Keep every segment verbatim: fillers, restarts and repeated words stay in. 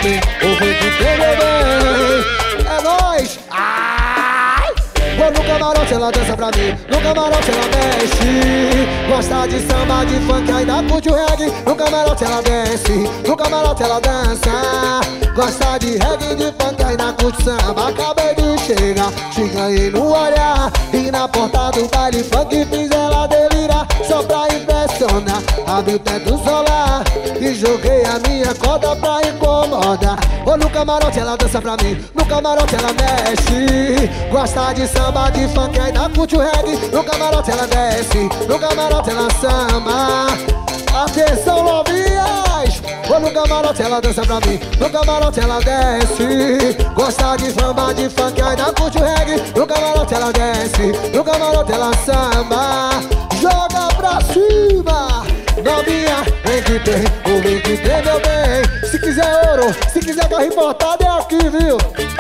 tem, ou vem que tem, meu bem. É nóis. Ai! Vou no camarote, ela dança pra mim. No camarote ela mexe. Gosta de samba, de funk, ainda curte o reggae. No camarote ela desce. No camarote ela dança. Gosta de reggae, de funk, ainda curte samba. Acabei de chegar, te ganhei no olhar. E na porta do baile funk fiz ela delirar. Só pra impressionar, abri o teto solar e joguei a minha corda pra incomodar. Ou no camarote ela dança pra mim. No camarote ela mexe. Gosta de samba, de funk, ainda curte o reggae. No camarote ela desce. No camarote ela samba. Atenção, novinhas! Ou no camarote ela dança pra mim. No camarote ela desce. Gosta de samba, de funk, ainda curte o reggae. No camarote ela desce. No camarote ela samba. Joga pra cima! Novinha, vem que tem, ou vem que tem, meu bem. Se quiser ouro, se quiser carro importado é aqui, viu?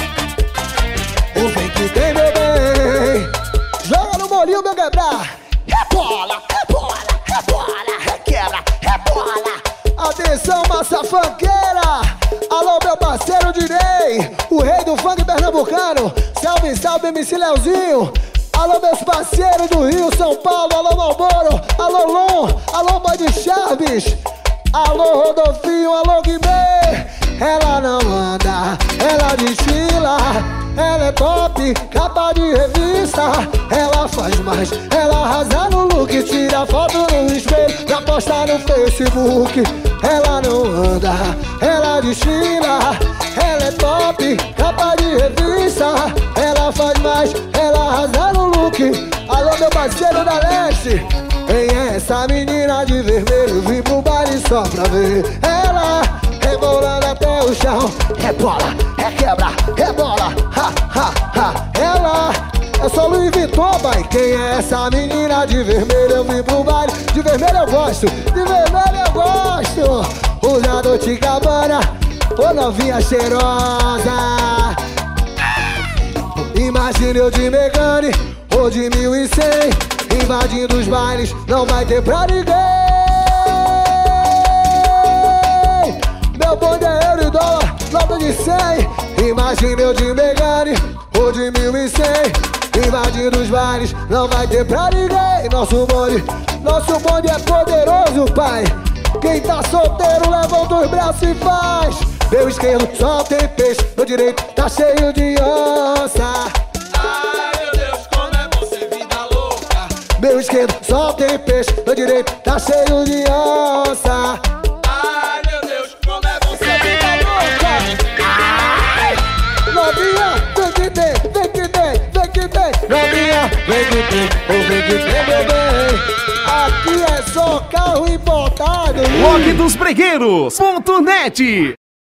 Ou vem que tem, meu bem. Joga no molinho, meu quebrar. Rebola, rebola, rebola, requebra, rebola. Atenção, massa funkeira. Alô, meu parceiro Dinei, o rei do funk pernambucano. Salve, salve, M C Leozinho. Alô, meus parceiros do Rio, São Paulo. Alô, Malboro. Alô, Lon. Alô, Mãe de Chaves. Alô, Rodolfinho. Alô, Guimê. Ela não anda, ela desfila. Ela é top, capa de revista. Ela faz mais, ela arrasa no look. Tira foto no espelho pra postar no Facebook. Ela não anda, ela desfila. Ela é top, capa de revista. Ela faz mais, ela arrasa no look. Alô, meu parceiro da Leste. Vem essa menina de vermelho, vim pro baile só pra ver ela rebolando até o chão. Rebola, requebra, rebola, ha, ha, ha. Ela é só Louis Vuitton, pai. Quem é essa menina de vermelho? Eu vim pro baile, de vermelho eu gosto, de vermelho eu gosto. Usa Dolce and Gabbana, ô novinha cheirosa. Imagina eu de Megane, ou de mil e cem, invadindo os bailes, não vai ter pra ninguém. Meu bonde é euro e dólar, nota de cem. Imagina eu de Megane, ou de mil e cem, invadindo os bailes, não vai ter pra ninguém. Nosso bonde, nosso bonde é poderoso, pai. Quem tá solteiro levanta os braços e faz. Meu esquerdo só tem peixe, meu direito tá cheio de onça. Ai meu Deus, como é bom ser vida louca. Meu esquerdo só tem peixe, meu direito tá cheio de onça. Ai meu Deus, como é bom ser vida louca. Ai! Novinha, vem que tem, vem que tem, vem que tem. Novinha, vem que tem, ou vem que tem, meu bem. Aqui é só carro importado. Blog dos Bregueiros ponto net